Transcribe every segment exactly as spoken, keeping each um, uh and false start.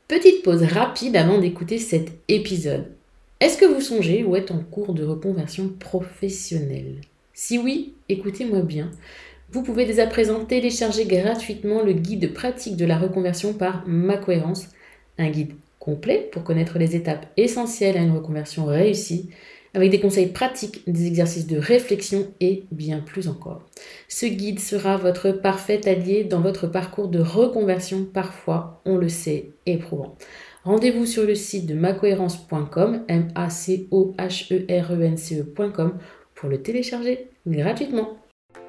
Petite pause rapide avant d'écouter cet épisode. Est-ce que vous songez ou êtes en cours de reconversion professionnelle? Si oui, écoutez-moi bien. Vous pouvez dès à présent télécharger gratuitement le guide pratique de la reconversion par Ma Cohérence, un guide complet pour connaître les étapes essentielles à une reconversion réussie, avec des conseils pratiques, des exercices de réflexion et bien plus encore. Ce guide sera votre parfait allié dans votre parcours de reconversion, parfois, on le sait, éprouvant. Rendez-vous sur le site de macohérence point com, M A C O H E R E N C E point com, pour le télécharger gratuitement.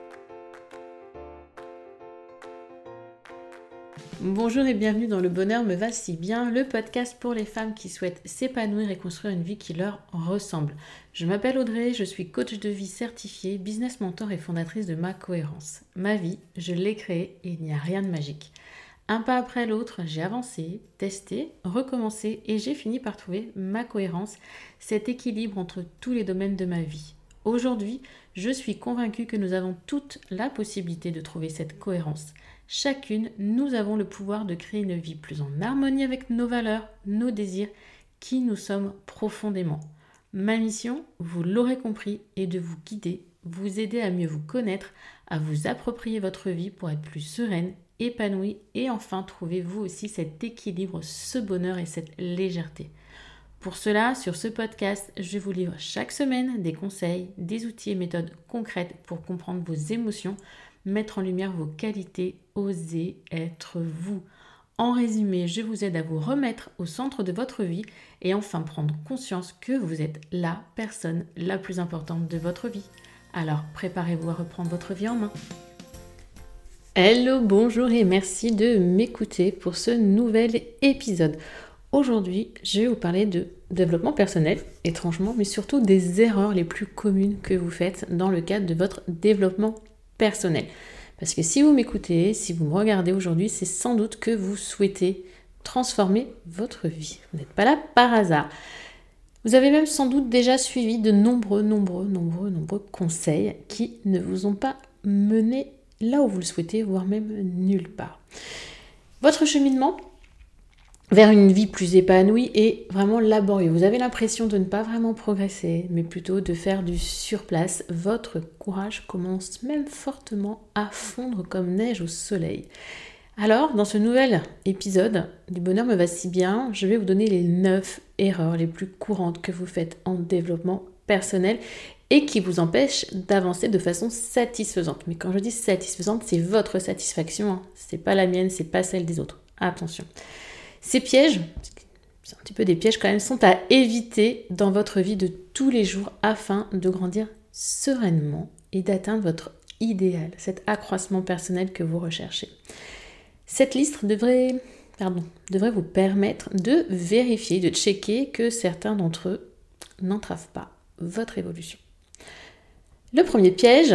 Bonjour et bienvenue dans Le Bonheur me va si bien, le podcast pour les femmes qui souhaitent s'épanouir et construire une vie qui leur ressemble. Je m'appelle Audrey, je suis coach de vie certifiée, business mentor et fondatrice de Ma Cohérence. Ma vie, je l'ai créée et il n'y a rien de magique. Un pas après l'autre, j'ai avancé, testé, recommencé et j'ai fini par trouver ma cohérence, cet équilibre entre tous les domaines de ma vie. Aujourd'hui, je suis convaincue que nous avons toute la possibilité de trouver cette cohérence. Chacune, nous avons le pouvoir de créer une vie plus en harmonie avec nos valeurs, nos désirs, qui nous sommes profondément. Ma mission, vous l'aurez compris, est de vous guider, vous aider à mieux vous connaître, à vous approprier votre vie pour être plus sereine, épanouie et enfin trouver vous aussi cet équilibre, ce bonheur et cette légèreté. Pour cela, sur ce podcast, je vous livre chaque semaine des conseils, des outils et méthodes concrètes pour comprendre vos émotions, mettre en lumière vos qualités, oser être vous. En résumé, je vous aide à vous remettre au centre de votre vie et enfin prendre conscience que vous êtes la personne la plus importante de votre vie. Alors, préparez-vous à reprendre votre vie en main. Hello, bonjour et merci de m'écouter pour ce nouvel épisode. Aujourd'hui, je vais vous parler de développement personnel, étrangement, mais surtout des erreurs les plus communes que vous faites dans le cadre de votre développement personnel. Parce que si vous m'écoutez, si vous me regardez aujourd'hui, c'est sans doute que vous souhaitez transformer votre vie. Vous n'êtes pas là par hasard. Vous avez même sans doute déjà suivi de nombreux, nombreux, nombreux, nombreux conseils qui ne vous ont pas mené là où vous le souhaitez, voire même nulle part. Votre cheminement vers une vie plus épanouie est vraiment laborieux. Vous avez l'impression de ne pas vraiment progresser, mais plutôt de faire du surplace. Votre courage commence même fortement à fondre comme neige au soleil. Alors, dans ce nouvel épisode du Bonheur me va si bien, je vais vous donner les neuf erreurs les plus courantes que vous faites en développement personnel et qui vous empêchent d'avancer de façon satisfaisante. Mais quand je dis satisfaisante, c'est votre satisfaction, hein. C'est pas la mienne, c'est pas celle des autres. Attention. Ces pièges, c'est un petit peu des pièges quand même, sont à éviter dans votre vie de tous les jours afin de grandir sereinement et d'atteindre votre idéal, cet accroissement personnel que vous recherchez. Cette liste devrait, pardon, devrait vous permettre de vérifier, de checker que certains d'entre eux n'entravent pas votre évolution. Le premier piège,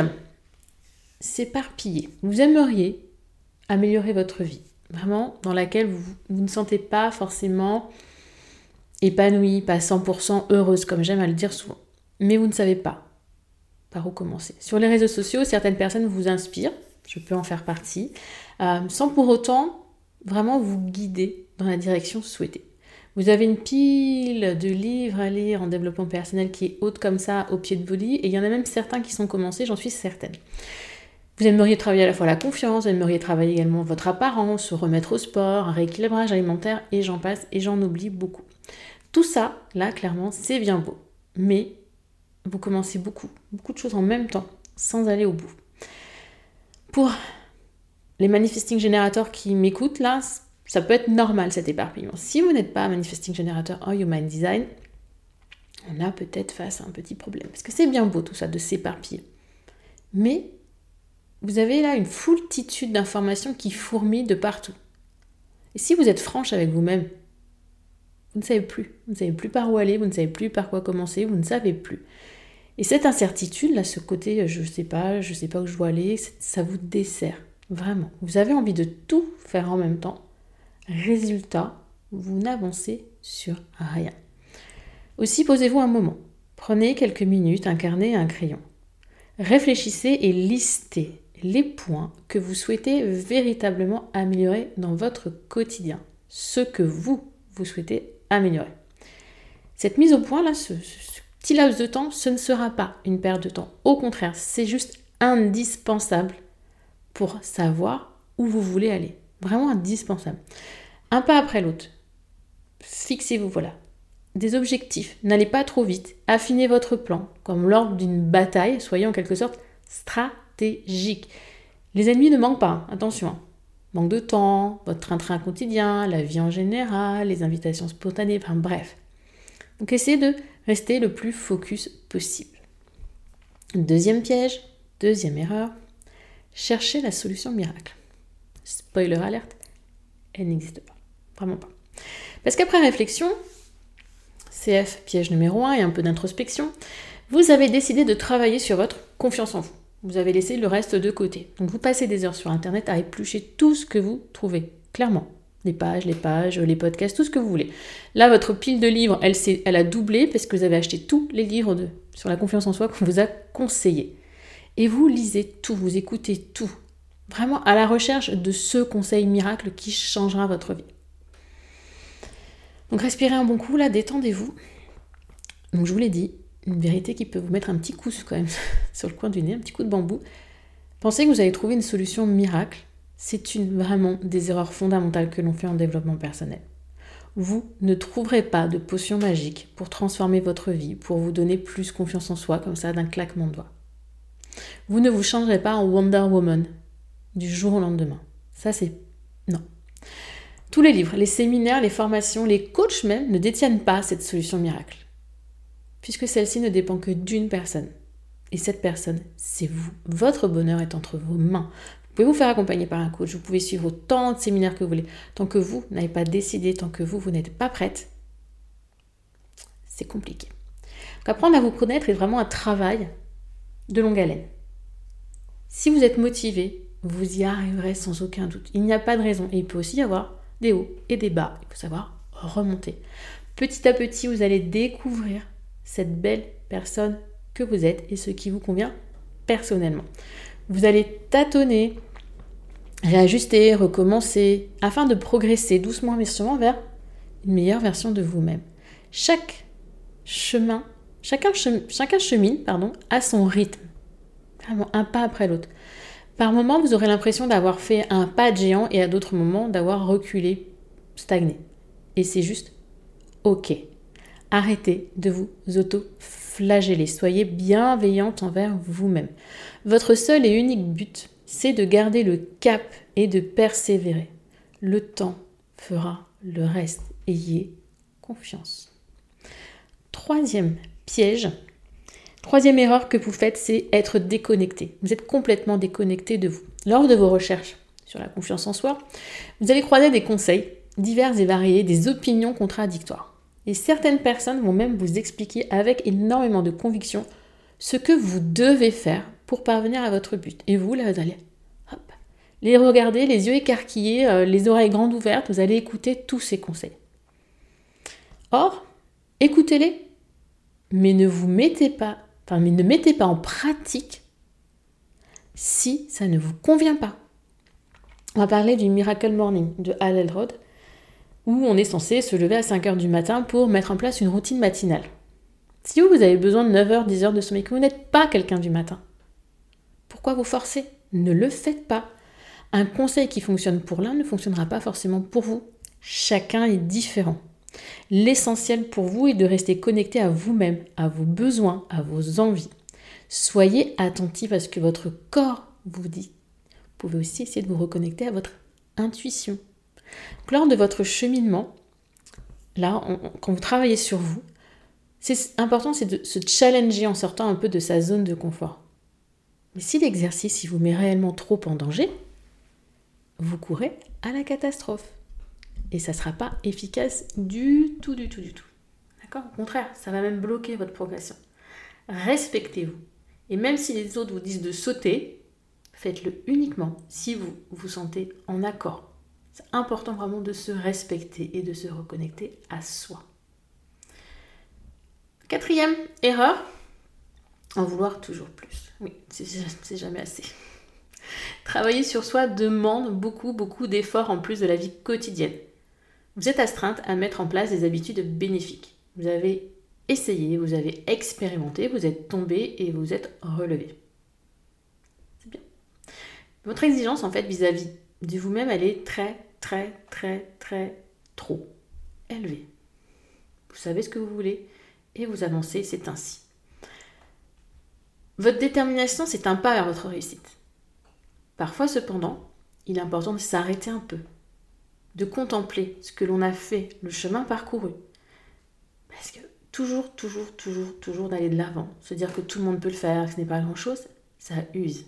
s'éparpiller. Vous aimeriez améliorer votre vie, vraiment dans laquelle vous, vous ne sentez pas forcément épanouie, pas cent pour cent heureuse, comme j'aime à le dire souvent. Mais vous ne savez pas par où commencer. Sur les réseaux sociaux, certaines personnes vous inspirent, je peux en faire partie, euh, sans pour autant vraiment vous guider dans la direction souhaitée. Vous avez une pile de livres à lire en développement personnel qui est haute comme ça au pied de vos lits, et il y en a même certains qui sont commencés, j'en suis certaine. Vous aimeriez travailler à la fois la confiance, vous aimeriez travailler également votre apparence, se remettre au sport, un rééquilibrage alimentaire, et j'en passe, et j'en oublie beaucoup. Tout ça, là, clairement, c'est bien beau. Mais vous commencez beaucoup, beaucoup de choses en même temps, sans aller au bout. Pour les manifesting générateurs qui m'écoutent, là, ça peut être normal cet éparpillement. Si vous n'êtes pas manifesting générateur en Human Design, on a peut-être face à un petit problème. Parce que c'est bien beau tout ça, de s'éparpiller. Mais vous avez là une foultitude d'informations qui fourmillent de partout. Et si vous êtes franche avec vous-même, vous ne savez plus. Vous ne savez plus par où aller, vous ne savez plus par quoi commencer, vous ne savez plus. Et cette incertitude, là, ce côté je ne sais pas, je ne sais pas où je dois aller, ça vous dessert. Vraiment. Vous avez envie de tout faire en même temps. Résultat, vous n'avancez sur rien. Aussi, posez-vous un moment. Prenez quelques minutes, un carnet et un crayon. Réfléchissez et listez les points que vous souhaitez véritablement améliorer dans votre quotidien. Ce que vous vous souhaitez améliorer. Cette mise au point, là, ce, ce petit laps de temps, ce ne sera pas une perte de temps. Au contraire, c'est juste indispensable pour savoir où vous voulez aller. Vraiment indispensable. Un pas après l'autre. Fixez-vous, voilà, des objectifs. N'allez pas trop vite. Affinez votre plan. Comme lors d'une bataille, soyez en quelque sorte stratégique. Les ennemis ne manquent pas, attention. Hein. Manque de temps, votre train-train quotidien, la vie en général, les invitations spontanées, enfin bref. Donc essayez de rester le plus focus possible. Deuxième piège, deuxième erreur, cherchez la solution miracle. Spoiler alerte, elle n'existe pas. Vraiment pas. Parce qu'après réflexion, C F, piège numéro un et un peu d'introspection, vous avez décidé de travailler sur votre confiance en vous. Vous avez laissé le reste de côté. Donc vous passez des heures sur Internet à éplucher tout ce que vous trouvez, clairement. Les pages, les pages, les podcasts, tout ce que vous voulez. Là, votre pile de livres, elle, elle a doublé parce que vous avez acheté tous les livres de, sur la confiance en soi qu'on vous a conseillés. Et vous lisez tout, vous écoutez tout. Vraiment à la recherche de ce conseil miracle qui changera votre vie. Donc respirez un bon coup, là, détendez-vous. Donc je vous l'ai dit, une vérité qui peut vous mettre un petit coup quand même sur le coin du nez, un petit coup de bambou. Pensez que vous avez trouvé une solution miracle. C'est une, vraiment des erreurs fondamentales que l'on fait en développement personnel. Vous ne trouverez pas de potion magique pour transformer votre vie, pour vous donner plus confiance en soi, comme ça, d'un claquement de doigts. Vous ne vous changerez pas en Wonder Woman du jour au lendemain. Ça, c'est... non. Tous les livres, les séminaires, les formations, les coachs même ne détiennent pas cette solution miracle. Puisque celle-ci ne dépend que d'une personne. Et cette personne, c'est vous. Votre bonheur est entre vos mains. Vous pouvez vous faire accompagner par un coach, vous pouvez suivre autant de séminaires que vous voulez. Tant que vous n'avez pas décidé, tant que vous, vous n'êtes pas prête, c'est compliqué. Donc apprendre à vous connaître est vraiment un travail de longue haleine. Si vous êtes motivé, vous y arriverez sans aucun doute. Il n'y a pas de raison. Et il peut aussi y avoir des hauts et des bas. Il faut savoir remonter. Petit à petit, vous allez découvrir cette belle personne que vous êtes et ce qui vous convient personnellement. Vous allez tâtonner, réajuster, recommencer, afin de progresser doucement mais sûrement vers une meilleure version de vous-même. Chaque chemin, chacun, chem, chacun chemine pardon, à son rythme, vraiment un pas après l'autre. Par moments, vous aurez l'impression d'avoir fait un pas de géant et à d'autres moments d'avoir reculé, stagné. Et c'est juste ok. Arrêtez de vous auto-flageller. Soyez bienveillante envers vous-même. Votre seul et unique but, c'est de garder le cap et de persévérer. Le temps fera le reste. Ayez confiance. Troisième piège, troisième erreur que vous faites, c'est être déconnecté. Vous êtes complètement déconnecté de vous. Lors de vos recherches sur la confiance en soi, vous allez croiser des conseils divers et variés, des opinions contradictoires. Et certaines personnes vont même vous expliquer avec énormément de conviction ce que vous devez faire pour parvenir à votre but. Et vous, là, vous allez hop, les regarder, les yeux écarquillés, euh, les oreilles grandes ouvertes, vous allez écouter tous ces conseils. Or, écoutez-les, mais ne vous mettez pas, enfin, mais ne mettez pas en pratique si ça ne vous convient pas. On va parler du Miracle Morning de Hal Elrod, où on est censé se lever à cinq heures du matin pour mettre en place une routine matinale. Si vous, vous avez besoin de neuf heures, dix heures de sommeil, que vous n'êtes pas quelqu'un du matin, pourquoi vous forcer ? Ne le faites pas. Un conseil qui fonctionne pour l'un ne fonctionnera pas forcément pour vous. Chacun est différent. L'essentiel pour vous est de rester connecté à vous-même, à vos besoins, à vos envies. Soyez attentif à ce que votre corps vous dit. Vous pouvez aussi essayer de vous reconnecter à votre intuition. Donc, lors de votre cheminement, là, on, on, quand vous travaillez sur vous, c'est important, c'est de se challenger en sortant un peu de sa zone de confort. Mais si l'exercice il vous met réellement trop en danger, vous courez à la catastrophe. Et ça ne sera pas efficace du tout, du tout, du tout. D'accord ? Au contraire, ça va même bloquer votre progression. Respectez-vous. Et même si les autres vous disent de sauter, faites-le uniquement si vous vous sentez en accord. C'est important vraiment de se respecter et de se reconnecter à soi. Quatrième erreur, en vouloir toujours plus. Oui, c'est, c'est jamais assez. Travailler sur soi demande beaucoup, beaucoup d'efforts en plus de la vie quotidienne. Vous êtes astreinte à mettre en place des habitudes bénéfiques. Vous avez essayé, vous avez expérimenté, vous êtes tombé et vous êtes relevé. C'est bien. Votre exigence, en fait, vis-à-vis de vous-même, elle est très, très, très, très trop élevée. Vous savez ce que vous voulez et vous avancez, c'est ainsi. Votre détermination, c'est un pas vers votre réussite. Parfois, cependant, il est important de s'arrêter un peu, de contempler ce que l'on a fait, le chemin parcouru. Parce que toujours, toujours, toujours, toujours d'aller de l'avant, se dire que tout le monde peut le faire, que ce n'est pas grand-chose, ça use.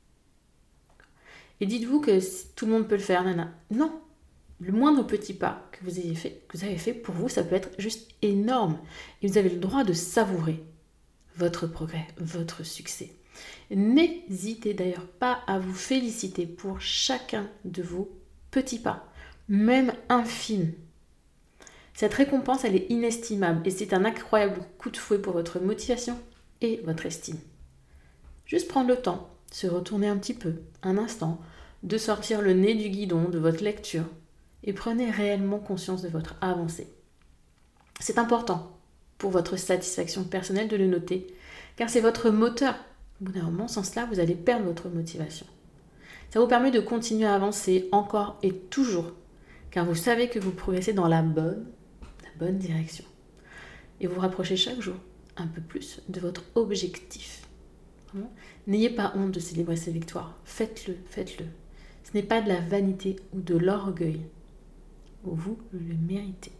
Et dites-vous que tout le monde peut le faire, nana. Non, le moindre petit pas que vous ayez fait, que vous avez fait, pour vous, ça peut être juste énorme. Et vous avez le droit de savourer votre progrès, votre succès. N'hésitez d'ailleurs pas à vous féliciter pour chacun de vos petits pas, même infimes. Cette récompense, elle est inestimable et c'est un incroyable coup de fouet pour votre motivation et votre estime. Juste prendre le temps, se retourner un petit peu, un instant, de sortir le nez du guidon de votre lecture et prenez réellement conscience de votre avancée. C'est important pour votre satisfaction personnelle de le noter, car c'est votre moteur. Au bout d'un moment, sans cela, vous allez perdre votre motivation. Ça vous permet de continuer à avancer encore et toujours, car vous savez que vous progressez dans la bonne, la bonne direction. Et vous vous rapprochez chaque jour un peu plus de votre objectif. Vraiment. N'ayez pas honte de célébrer ces victoires. Faites-le, faites-le. Ce n'est pas de la vanité ou de l'orgueil. Vous le méritez.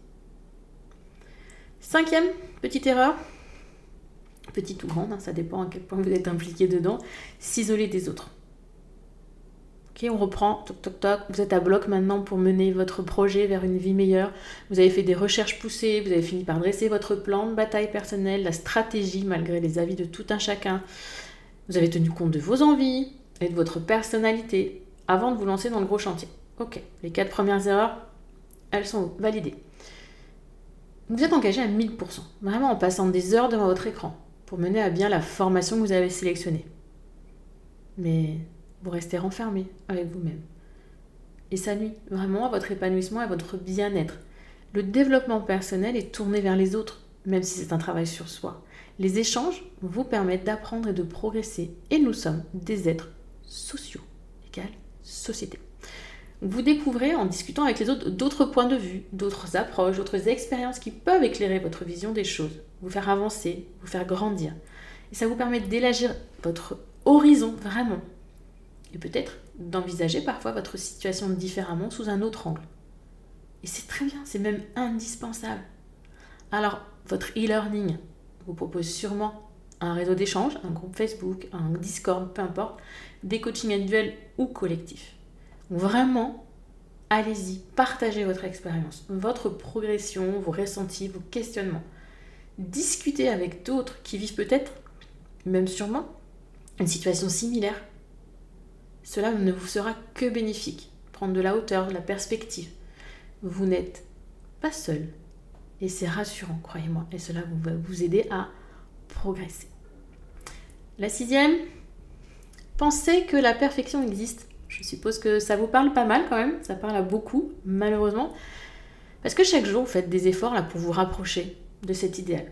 Cinquième petite erreur, petite ou grande, hein, ça dépend à quel point vous êtes impliqué dedans, s'isoler des autres. Ok, on reprend, toc toc toc, vous êtes à bloc maintenant pour mener votre projet vers une vie meilleure, vous avez fait des recherches poussées, vous avez fini par dresser votre plan de bataille personnelle, la stratégie malgré les avis de tout un chacun, vous avez tenu compte de vos envies et de votre personnalité avant de vous lancer dans le gros chantier. Ok, les quatre premières erreurs, elles sont validées. Vous êtes engagé à mille pour cent, vraiment en passant des heures devant votre écran pour mener à bien la formation que vous avez sélectionnée. Mais vous restez renfermé avec vous-même. Et ça nuit vraiment à votre épanouissement et à votre bien-être. Le développement personnel est tourné vers les autres, même si c'est un travail sur soi. Les échanges vous permettent d'apprendre et de progresser. Et nous sommes des êtres sociaux, égale société. Vous découvrez en discutant avec les autres d'autres points de vue, d'autres approches, d'autres expériences qui peuvent éclairer votre vision des choses, vous faire avancer, vous faire grandir. Et ça vous permet d'élargir votre horizon vraiment. Et peut-être d'envisager parfois votre situation différemment sous un autre angle. Et c'est très bien, c'est même indispensable. Alors, votre e-learning vous propose sûrement un réseau d'échange, un groupe Facebook, un Discord, peu importe, des coachings individuels ou collectifs. Vraiment, allez-y, partagez votre expérience, votre progression, vos ressentis, vos questionnements. Discutez avec d'autres qui vivent peut-être, même sûrement, une situation similaire. Cela ne vous sera que bénéfique. Prendre de la hauteur, de la perspective. Vous n'êtes pas seul. Et c'est rassurant, croyez-moi. Et cela va vous aider à progresser. La sixième, pensez que la perfection existe. Je suppose que ça vous parle pas mal quand même, ça parle à beaucoup, malheureusement. Parce que chaque jour, vous faites des efforts là, pour vous rapprocher de cet idéal.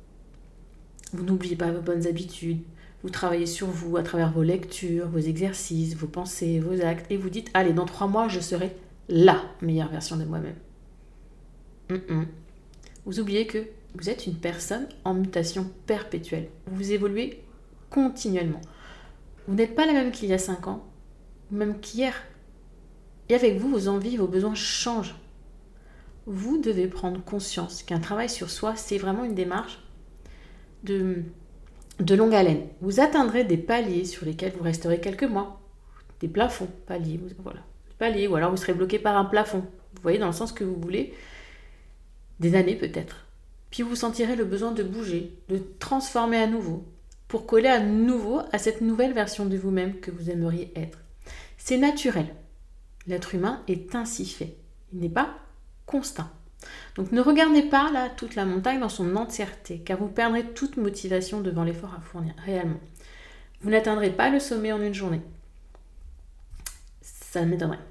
Vous n'oubliez pas vos bonnes habitudes, vous travaillez sur vous à travers vos lectures, vos exercices, vos pensées, vos actes, et vous dites, allez, dans trois mois, je serai la meilleure version de moi-même. Mm-mm. Vous oubliez que vous êtes une personne en mutation perpétuelle. Vous évoluez continuellement. Vous n'êtes pas la même qu'il y a cinq ans, même qu'hier. Et avec vous, vos envies, vos besoins changent. Vous devez prendre conscience qu'un travail sur soi, c'est vraiment une démarche de, de longue haleine. Vous atteindrez des paliers sur lesquels vous resterez quelques mois. Des plafonds, paliers, voilà. Paliers, ou alors vous serez bloqué par un plafond. Vous voyez, dans le sens que vous voulez, des années peut-être. Puis vous sentirez le besoin de bouger, de transformer à nouveau, pour coller à nouveau à cette nouvelle version de vous-même que vous aimeriez être. C'est naturel. L'être humain est ainsi fait. Il n'est pas constant. Donc ne regardez pas là toute la montagne dans son entièreté, car vous perdrez toute motivation devant l'effort à fournir, réellement. Vous n'atteindrez pas le sommet en une journée. Ça m'étonnerait.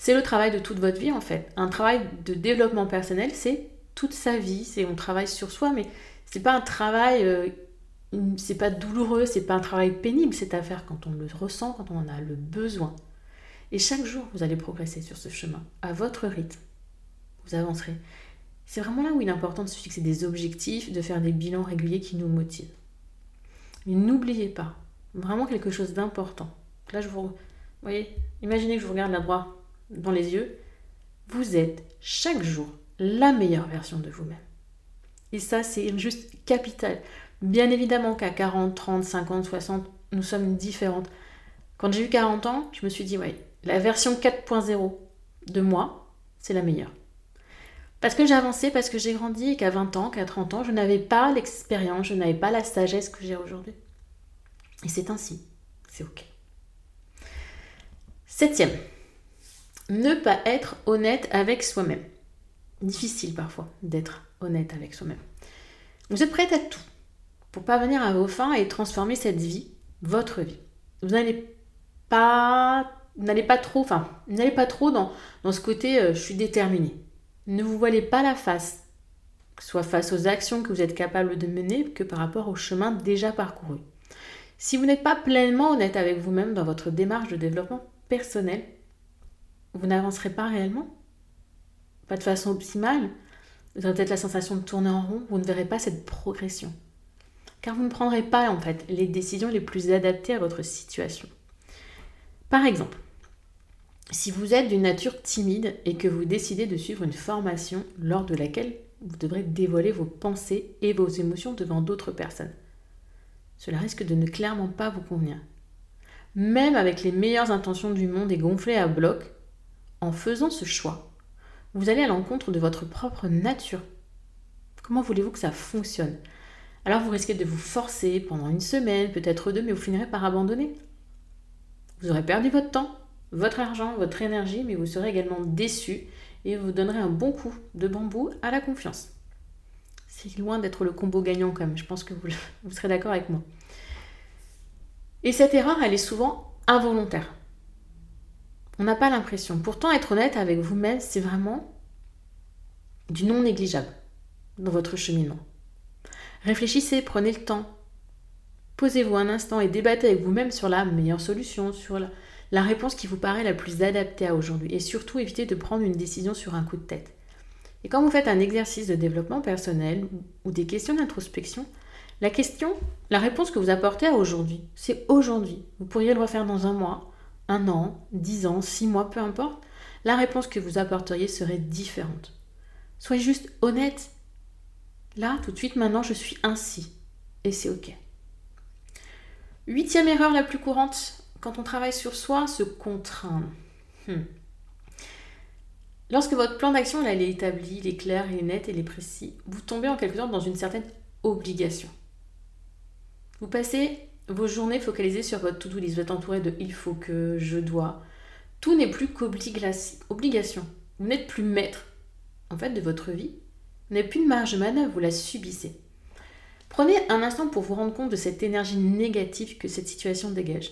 C'est le travail de toute votre vie en fait. Un travail de développement personnel, c'est toute sa vie. C'est on travaille sur soi, mais c'est pas un travail, euh, c'est pas douloureux, c'est pas un travail pénible. C'est à faire quand on le ressent, quand on en a le besoin. Et chaque jour, vous allez progresser sur ce chemin, à votre rythme. Vous avancerez. C'est vraiment là où il est important de se fixer des objectifs, de faire des bilans réguliers qui nous motivent. Mais n'oubliez pas, vraiment quelque chose d'important. Là, je vous, vous voyez, imaginez que je vous regarde là droit dans les yeux. Vous êtes chaque jour la meilleure version de vous-même. Et ça, c'est juste capital. Bien évidemment qu'à quarante, trente, cinquante, soixante, nous sommes différentes. Quand j'ai eu quarante ans, je me suis dit, ouais, la version quatre point zéro de moi, c'est la meilleure. Parce que j'ai avancé, parce que j'ai grandi et qu'à vingt ans, qu'à trente ans, je n'avais pas l'expérience, je n'avais pas la sagesse que j'ai aujourd'hui. Et c'est ainsi. C'est ok. Septième, ne pas être honnête avec soi-même. Difficile parfois d'être honnête avec soi-même. Vous êtes prête à tout pour parvenir à vos fins et transformer cette vie, votre vie. Vous n'allez pas, vous n'allez pas trop, enfin, vous n'allez pas trop dans, dans ce côté euh, je suis déterminée. Ne vous voilez pas la face, que ce soit face aux actions que vous êtes capable de mener que par rapport au chemin déjà parcouru. Si vous n'êtes pas pleinement honnête avec vous-même dans votre démarche de développement personnel, vous n'avancerez pas réellement, pas de façon optimale. Vous aurez peut-être la sensation de tourner en rond, vous ne verrez pas cette progression. Car vous ne prendrez pas en fait les décisions les plus adaptées à votre situation. Par exemple, si vous êtes d'une nature timide et que vous décidez de suivre une formation lors de laquelle vous devrez dévoiler vos pensées et vos émotions devant d'autres personnes, cela risque de ne clairement pas vous convenir. Même avec les meilleures intentions du monde et gonflées à bloc, en faisant ce choix, vous allez à l'encontre de votre propre nature. Comment voulez-vous que ça fonctionne ? Alors vous risquez de vous forcer pendant une semaine, peut-être deux, mais vous finirez par abandonner. Vous aurez perdu votre temps, votre argent, votre énergie, mais vous serez également déçu et vous donnerez un bon coup de bambou à la confiance. C'est loin d'être le combo gagnant quand même, je pense que vous, vous serez d'accord avec moi. Et cette erreur, elle est souvent involontaire. On n'a pas l'impression. Pourtant, être honnête avec vous-même, c'est vraiment du non négligeable dans votre cheminement. Réfléchissez, prenez le temps. Posez-vous un instant et débattez avec vous-même sur la meilleure solution, sur la, la réponse qui vous paraît la plus adaptée à aujourd'hui. Et surtout, évitez de prendre une décision sur un coup de tête. Et quand vous faites un exercice de développement personnel ou des questions d'introspection, la question, la réponse que vous apportez à aujourd'hui, c'est aujourd'hui. Vous pourriez le refaire dans un mois, un an, dix ans, six mois, peu importe. La réponse que vous apporteriez serait différente. Soyez juste honnête. Là, tout de suite, maintenant, je suis ainsi. Et c'est ok. Huitième erreur la plus courante, quand on travaille sur soi, se contraindre. Hmm. Lorsque votre plan d'action là, il est établi, il est clair, il est net, il est précis, vous tombez en quelque sorte dans une certaine obligation. Vous passez vos journées focalisées sur votre to-do list, vous êtes entouré de « il faut que »,« je dois ». Tout n'est plus qu'obligation. Vous n'êtes plus maître en fait, de votre vie. Vous n'avez plus de marge de manœuvre, vous la subissez. Prenez un instant pour vous rendre compte de cette énergie négative que cette situation dégage.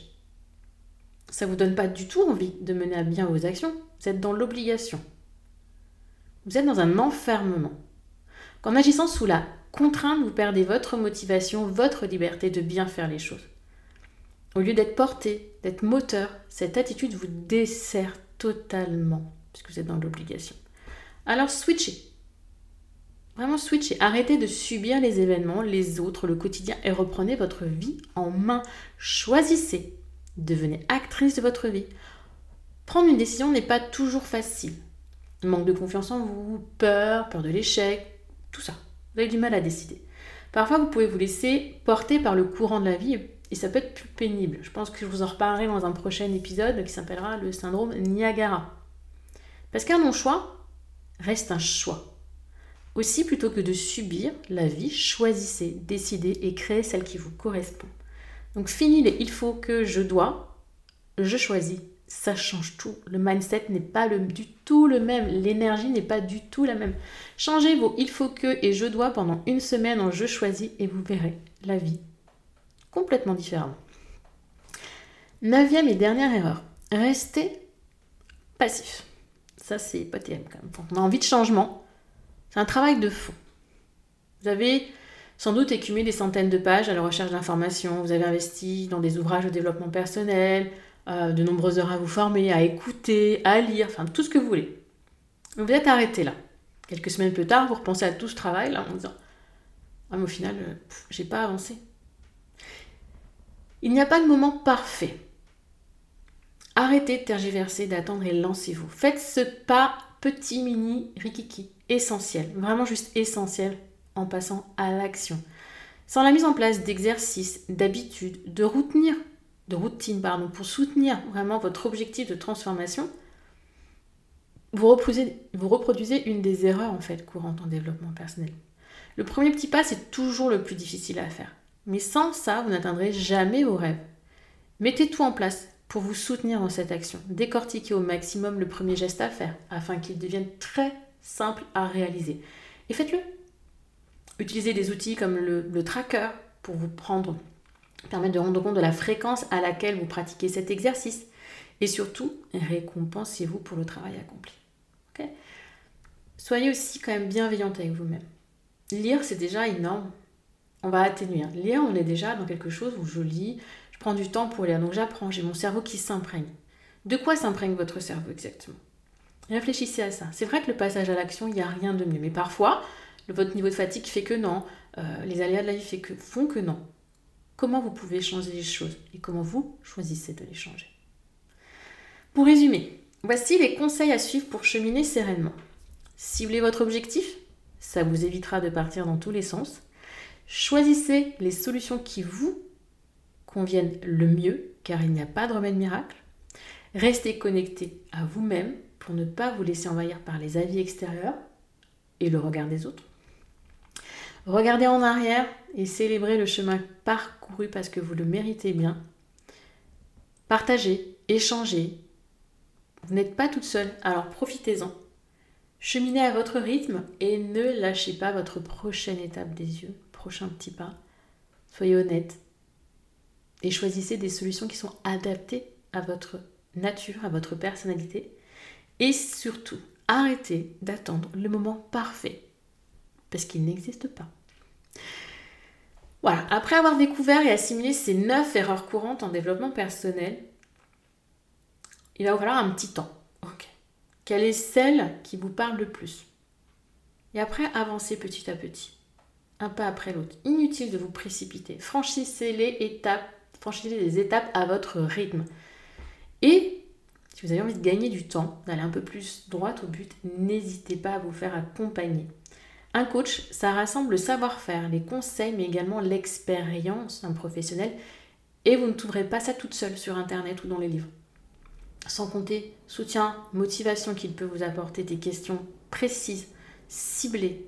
Ça ne vous donne pas du tout envie de mener à bien vos actions. Vous êtes dans l'obligation. Vous êtes dans un enfermement. Qu'en agissant sous la contrainte, vous perdez votre motivation, votre liberté de bien faire les choses. Au lieu d'être porté, d'être moteur, cette attitude vous dessert totalement, puisque vous êtes dans l'obligation. Alors switchez. Vraiment switchez. Arrêtez de subir les événements, les autres, le quotidien et reprenez votre vie en main. Choisissez. Devenez actrice de votre vie. Prendre une décision n'est pas toujours facile. Manque de confiance en vous, peur, peur de l'échec, tout ça. Vous avez du mal à décider. Parfois, vous pouvez vous laisser porter par le courant de la vie et ça peut être plus pénible. Je pense que je vous en reparlerai dans un prochain épisode qui s'appellera le syndrome Niagara. Parce qu'un non-choix reste un choix. Aussi, plutôt que de subir la vie, choisissez, décidez et créez celle qui vous correspond. Donc, fini les « il faut que je dois », je choisis. Ça change tout. Le mindset n'est pas le, du tout le même. L'énergie n'est pas du tout la même. Changez vos « il faut que » et « je dois » pendant une semaine en « je choisis » et vous verrez la vie complètement différemment. Neuvième et dernière erreur. Restez passif. Ça, c'est pas terrible quand même. On a envie de changement. C'est un travail de fond. Vous avez sans doute écumé des centaines de pages à la recherche d'informations. Vous avez investi dans des ouvrages de développement personnel, euh, de nombreuses heures à vous former, à écouter, à lire, enfin tout ce que vous voulez. Vous êtes arrêté là. Quelques semaines plus tard, vous repensez à tout ce travail-là en disant « Ah, mais au final, euh, pff, j'ai pas avancé. » Il n'y a pas de moment parfait. Arrêtez de tergiverser, d'attendre et lancez-vous. Faites ce pas petit, mini, rikiki, essentiel, vraiment juste essentiel en passant à l'action. Sans la mise en place d'exercices, d'habitudes, de routines, de routine, pardon, pour soutenir vraiment votre objectif de transformation, vous reproduisez, vous reproduisez une des erreurs en fait courantes en développement personnel. Le premier petit pas, c'est toujours le plus difficile à faire. Mais sans ça, vous n'atteindrez jamais vos rêves. Mettez tout en place pour vous soutenir dans cette action. Décortiquez au maximum le premier geste à faire afin qu'il devienne très simple à réaliser. Et faites-le. Utilisez des outils comme le, le tracker pour vous prendre, permettre de rendre compte de la fréquence à laquelle vous pratiquez cet exercice. Et surtout, récompensez-vous pour le travail accompli. Okay ? Soyez aussi quand même bienveillante avec vous-même. Lire, c'est déjà énorme. On va atténuer. Lire, on est déjà dans quelque chose où je lis, je prends du temps pour lire, donc j'apprends, j'ai mon cerveau qui s'imprègne. De quoi s'imprègne votre cerveau exactement ? Réfléchissez à ça. C'est vrai que le passage à l'action, il n'y a rien de mieux, mais parfois, votre niveau de fatigue fait que non, euh, les aléas de la vie fait que, font que non. Comment vous pouvez changer les choses et comment vous choisissez de les changer ? Pour résumer, voici les conseils à suivre pour cheminer sereinement. Ciblez votre objectif, ça vous évitera de partir dans tous les sens. Choisissez les solutions qui vous conviennent le mieux, car il n'y a pas de remède miracle. Restez connecté à vous-même pour ne pas vous laisser envahir par les avis extérieurs et le regard des autres. Regardez en arrière et célébrez le chemin parcouru parce que vous le méritez bien. Partagez, échangez. Vous n'êtes pas toute seule, alors profitez-en. Cheminez à votre rythme et ne lâchez pas votre prochaine étape des yeux, prochain petit pas. Soyez honnête et choisissez des solutions qui sont adaptées à votre nature, à votre personnalité. Et surtout, arrêtez d'attendre le moment parfait, parce qu'il n'existe pas. Voilà, après avoir découvert et assimilé ces neuf erreurs courantes en développement personnel, il va vous falloir un petit temps. Okay. Quelle est celle qui vous parle le plus ? Et après, avancez petit à petit, un pas après l'autre. Inutile de vous précipiter. Franchissez les étapes, franchissez les étapes à votre rythme. Et si vous avez envie de gagner du temps, d'aller un peu plus droit au but, n'hésitez pas à vous faire accompagner. Un coach, ça rassemble le savoir-faire, les conseils, mais également l'expérience d'un professionnel. Et vous ne trouverez pas ça toute seule sur Internet ou dans les livres. Sans compter soutien, motivation qu'il peut vous apporter, des questions précises, ciblées.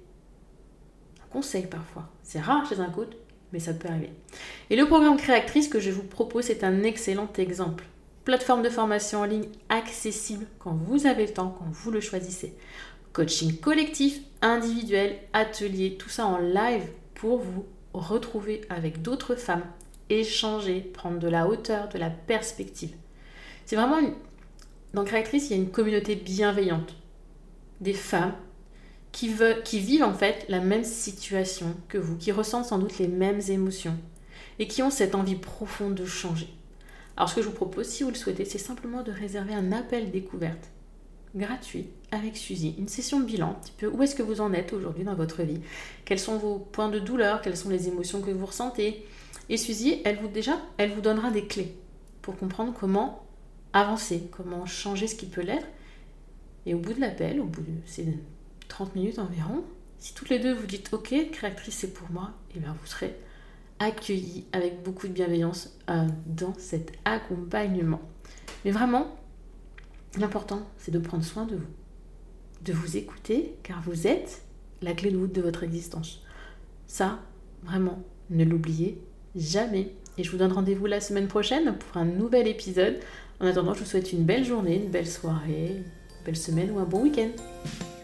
Un conseil parfois. C'est rare chez un coach, mais ça peut arriver. Et le programme Créatrice que je vous propose, c'est un excellent exemple. Plateforme de formation en ligne accessible quand vous avez le temps, quand vous le choisissez. Coaching collectif, individuel, atelier, tout ça en live pour vous retrouver avec d'autres femmes, échanger, prendre de la hauteur, de la perspective. C'est vraiment une... Dans Créatrice, il y a une communauté bienveillante. Des femmes qui, veulent, qui vivent en fait la même situation que vous, qui ressentent sans doute les mêmes émotions et qui ont cette envie profonde de changer. Alors ce que je vous propose, si vous le souhaitez, c'est simplement de réserver un appel découverte gratuit avec Suzy, une session de bilan, un petit peu où est-ce que vous en êtes aujourd'hui dans votre vie, quels sont vos points de douleur, quelles sont les émotions que vous ressentez. Et Suzy, elle vous, déjà, elle vous donnera des clés pour comprendre comment avancer, comment changer ce qui peut l'être. Et au bout de l'appel, au bout de ces trente minutes environ, si toutes les deux vous dites « Ok, Créatrice, c'est pour moi », et bien vous serez accueillis avec beaucoup de bienveillance euh, dans cet accompagnement. Mais vraiment, l'important, c'est de prendre soin de vous, de vous écouter, car vous êtes la clé de voûte de votre existence. Ça, vraiment, ne l'oubliez jamais. Et je vous donne rendez-vous la semaine prochaine pour un nouvel épisode. En attendant, je vous souhaite une belle journée, une belle soirée, une belle semaine ou un bon week-end.